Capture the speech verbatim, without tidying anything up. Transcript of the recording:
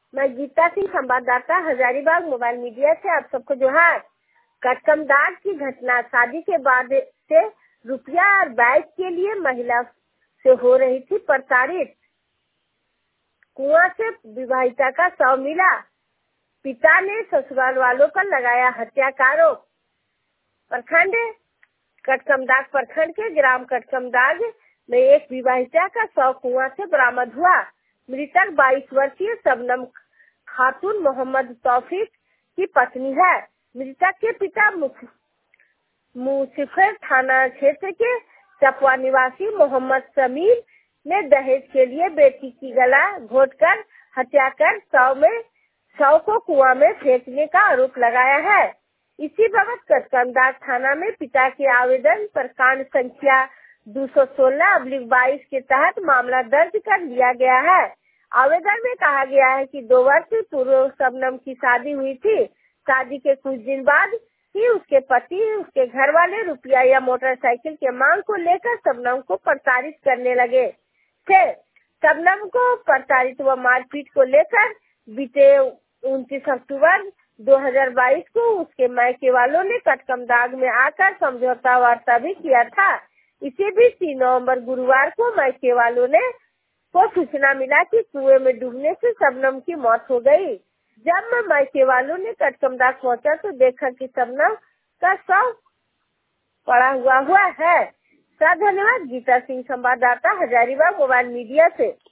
मैं गीता सिंह, संवाददाता Hazaribagh mobile media से आप सबको जोहार। कटकमदाग की घटना, शादी के बाद से रुपया और बाइक के लिए महिला से हो रही थी प्रताड़ित। कुआं से विवाहिता का शव मिला, पिता ने ससुराल वालों पर लगाया हत्या का आरोप। प्रखंड कटकमदाग प्रखंड के ग्राम कटकमदाग में एक विवाहिता का शव कुआं से बरामद हुआ। मृतक बाईस वर्षीय शबनम खातून मोहम्मद तौफीक की पत्नी है। मृतक के पिता मुसीफर थाना क्षेत्र के चपवा निवासी मोहम्मद समीर ने दहेज के लिए बेटी की गला घोटकर हत्या कर शव में शव को कुआं में फेंकने का आरोप लगाया है। इसी बाबत कटकमदाग थाना में पिता के आवेदन पर कांड संख्या दो सौ सोलह अब्लिक बाईस के तहत मामला दर्ज कर लिया गया है। आवेदन में कहा गया है कि दो वर्ष पूर्व शबनम की शादी हुई थी। शादी के कुछ दिन बाद ही उसके पति उसके घर वाले रुपया या मोटरसाइकिल के मांग को लेकर शबनम को प्रताड़ित करने लगे थे। शबनम को प्रताड़ित व मारपीट को लेकर बीते उनतीस अक्टूबर दो हज़ार बाईस को उसके मायके वालों ने कटकमदाग में आकर समझौता वार्ता भी किया था। इसी बीच तीन नवंबर गुरुवार को मायके वालों ने को सूचना मिला कि कुएं में डूबने से शबनम की मौत हो गई। जब मायके वालों ने कटकमदाग पहुंचा तो देखा कि शबनम का शव पड़ा हुआ हुआ है। धन्यवाद। गीता सिंह, संवाददाता हजारीबाग मोबाइल मीडिया से।